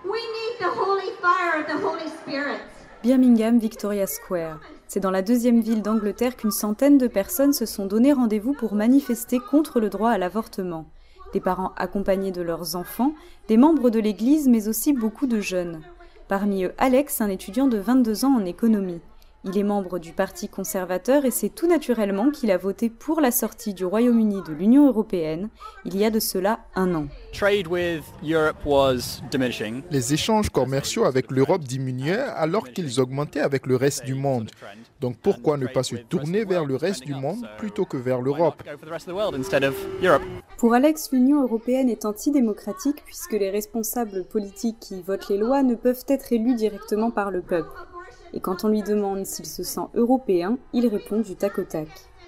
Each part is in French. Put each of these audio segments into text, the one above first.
We need the holy fire of the Holy Spirit. Birmingham Victoria Square. C'est dans la deuxième ville d'Angleterre qu'une centaine de personnes se sont donné rendez-vous pour manifester contre le droit à l'avortement. Des parents accompagnés de leurs enfants, des membres de l'église, mais aussi beaucoup de jeunes. Parmi eux, Alex, un étudiant de 22 ans en économie. Il est membre du Parti conservateur et c'est tout naturellement qu'il a voté pour la sortie du Royaume-Uni de l'Union européenne il y a de cela 1 an. Les échanges commerciaux avec l'Europe diminuaient alors qu'ils augmentaient avec le reste du monde. Donc pourquoi ne pas se tourner vers le reste du monde plutôt que vers l'Europe ? Pour Alex, l'Union européenne est antidémocratique puisque les responsables politiques qui votent les lois ne peuvent être élus directement par le peuple. Et quand on lui demande s'il se sent européen, il répond du tac au tac.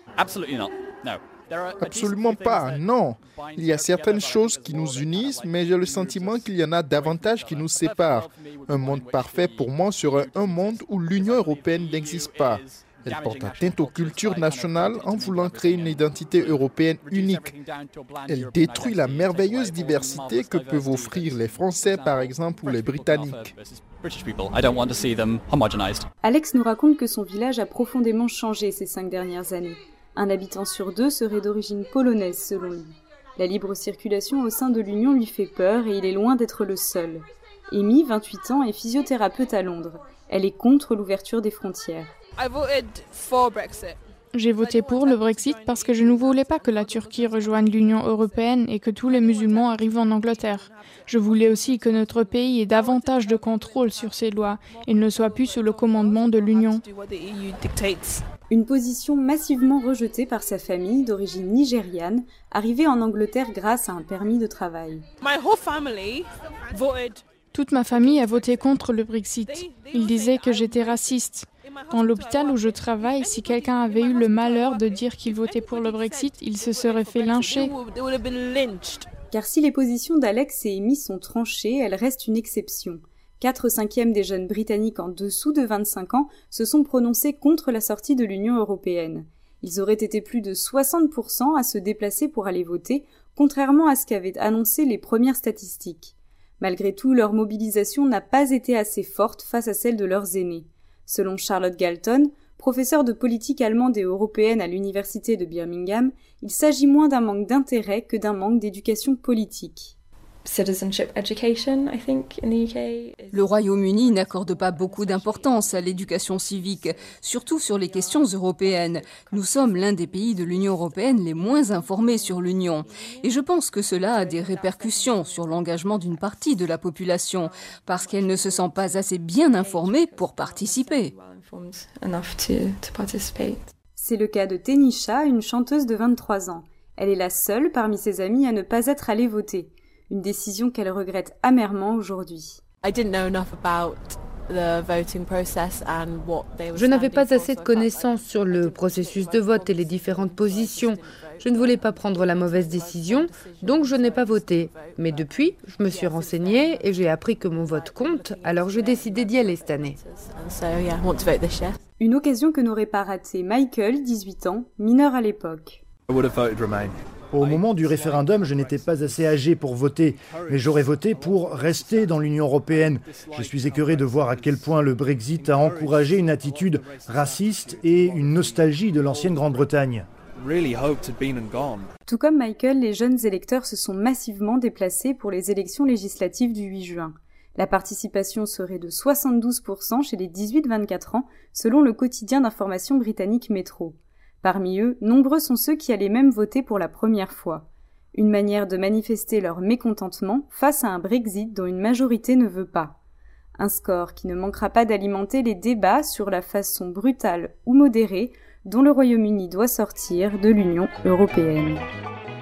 Absolument pas, non. Il y a certaines choses qui nous unissent, mais j'ai le sentiment qu'il y en a davantage qui nous séparent. Un monde parfait pour moi serait un monde où l'Union européenne n'existe pas. Elle porte atteinte aux cultures nationales en voulant créer une identité européenne unique. Elle détruit la merveilleuse diversité que peuvent offrir les Français, par exemple, ou les Britanniques. Alex nous raconte que son village a profondément changé ces 5 dernières années. Un habitant sur 2 serait d'origine polonaise, selon lui. La libre circulation au sein de l'Union lui fait peur et il est loin d'être le seul. Amy, 28 ans, est physiothérapeute à Londres. Elle est contre l'ouverture des frontières. J'ai voté pour le Brexit parce que je ne voulais pas que la Turquie rejoigne l'Union européenne et que tous les musulmans arrivent en Angleterre. Je voulais aussi que notre pays ait davantage de contrôle sur ses lois et ne soit plus sous le commandement de l'Union. Une position massivement rejetée par sa famille d'origine nigériane, arrivée en Angleterre grâce à un permis de travail. Toute ma famille a voté contre le Brexit. Ils disaient que j'étais raciste. Dans l'hôpital où je travaille, si quelqu'un avait eu le malheur de dire qu'il votait pour le Brexit, il se serait fait lyncher. Car si les positions d'Alex et Amy sont tranchées, elles restent une exception. 4/5 des jeunes britanniques en dessous de 25 ans se sont prononcés contre la sortie de l'Union européenne. Ils auraient été plus de 60% à se déplacer pour aller voter, contrairement à ce qu'avaient annoncé les premières statistiques. Malgré tout, leur mobilisation n'a pas été assez forte face à celle de leurs aînés. Selon Charlotte Galton, professeure de politique allemande et européenne à l'université de Birmingham, il s'agit moins d'un manque d'intérêt que d'un manque d'éducation politique. Le Royaume-Uni n'accorde pas beaucoup d'importance à l'éducation civique, surtout sur les questions européennes. Nous sommes l'un des pays de l'Union européenne les moins informés sur l'Union. Et je pense que cela a des répercussions sur l'engagement d'une partie de la population, parce qu'elle ne se sent pas assez bien informée pour participer. C'est le cas de Tenisha, une chanteuse de 23 ans. Elle est la seule parmi ses amies à ne pas être allée voter. Une décision qu'elle regrette amèrement aujourd'hui. Je n'avais pas assez de connaissances sur le processus de vote et les différentes positions. Je ne voulais pas prendre la mauvaise décision, donc je n'ai pas voté. Mais depuis, je me suis renseignée et j'ai appris que mon vote compte, alors j'ai décidé d'y aller cette année. Une occasion que n'aurait pas ratée Michael, 18 ans, mineur à l'époque. Au moment du référendum, je n'étais pas assez âgé pour voter, mais j'aurais voté pour rester dans l'Union européenne. Je suis écœuré de voir à quel point le Brexit a encouragé une attitude raciste et une nostalgie de l'ancienne Grande-Bretagne. Tout comme Michael, les jeunes électeurs se sont massivement déplacés pour les élections législatives du 8 juin. La participation serait de 72% chez les 18-24 ans, selon le quotidien d'information britannique Metro. Parmi eux, nombreux sont ceux qui allaient même voter pour la première fois. Une manière de manifester leur mécontentement face à un Brexit dont une majorité ne veut pas. Un score qui ne manquera pas d'alimenter les débats sur la façon brutale ou modérée dont le Royaume-Uni doit sortir de l'Union européenne.